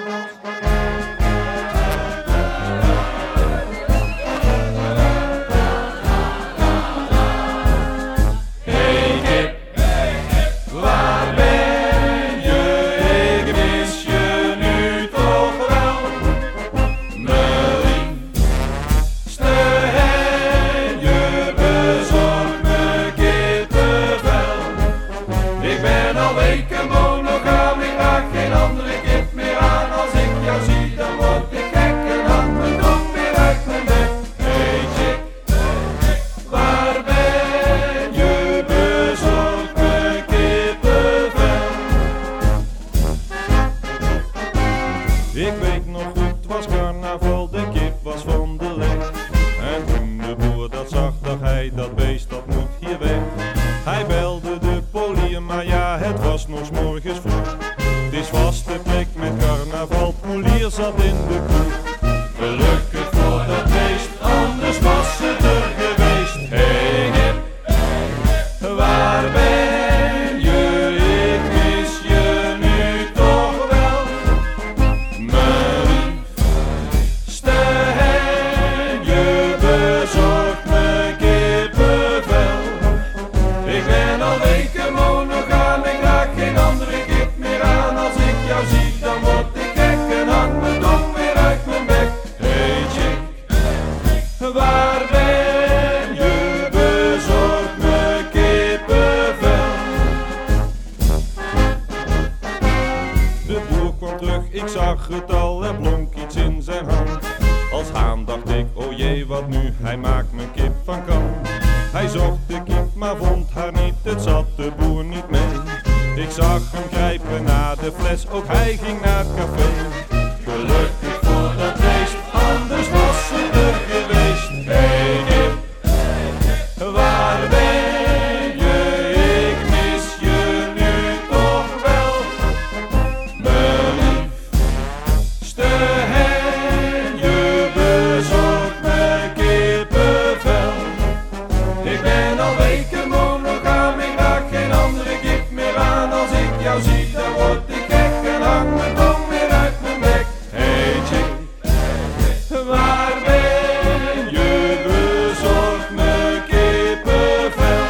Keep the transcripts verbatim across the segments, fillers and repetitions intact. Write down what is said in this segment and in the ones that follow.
Ik weet nog goed, het was carnaval, de kip was van de leg. En toen de boer dat zag, dacht hij, dat beest dat moet hier weg. Hij belde de polier, maar ja, het was nog 's morgens vroeg. Het is vaste plek met carnaval, polier zat in de kroeg. Gelukkig voor dat beest, anders was het er geweest. Hey kip, waar ben je? Ik mis je nu toch wel. Mijn liefste hen, je bezorgt me kippenvel. Ik ben al weken monogaam, ik raak geen andere kip meer aan. Als ik jou zie, dan word ik gek en hang mijn tong weer uit mijn bek. Hey chick, waar ben je? Bezorg me kippenvel. De boer kwam terug, ik zag het al, er blonk iets in zijn hand. Als haan dacht ik, oh jee, wat nu, hij maakt mijn kip van kant. Hij zocht de kip, maar vond haar niet, het zat de boer niet mee. Ik zag hem grijpen naar de fles, ook hij ging naar het café. Gelukkig voor dat beest, anders was het er geweest. Hey kip, waar ben je? Ik mis je nu toch wel. Mijn liefste hen, je bezorgt me kippenvel. Ik ben al weken monogaam, ik raak geen andere kip meer aan. Als ik jou zie, dan word ik gek en hang mijn tong weer uit mijn bek. Hey chick, waar ben je? Bezorg me kippenvel.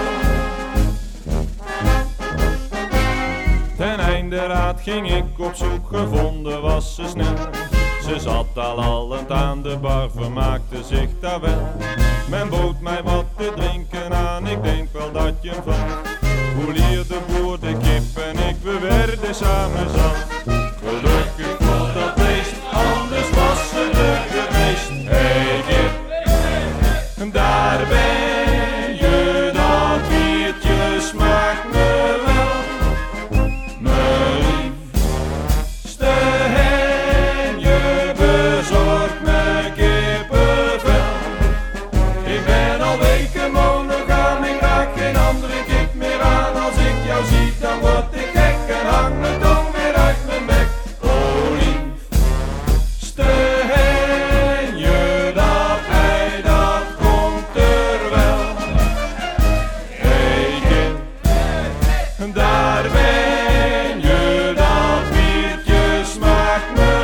Ten einde raad ging ik op zoek, gevonden was ze snel. Ze zat al lallend aan de bar, vermaakte zich daar wel. Men bood mij wat te drinken aan, ik denk wel dat je hem vat. Polier de boer de kip en ik, we werden samen zat. Gelukkig voor dat beest, anders was ze er geweest. Hey kip, daar ben je, dat biertje smaakt me wel. Mijn liefste hen, je bezorgt me kippenvel. Ik ben al weken monogaam, ik raak geen andere kip meer aan. Als ik jou zie, dan word ik gek en hang mijn tong weer uit mijn bek. Oh liefste hen, je dat ei, dat komt er wel. Hey kip, daar ben je, dat biertje smaakt me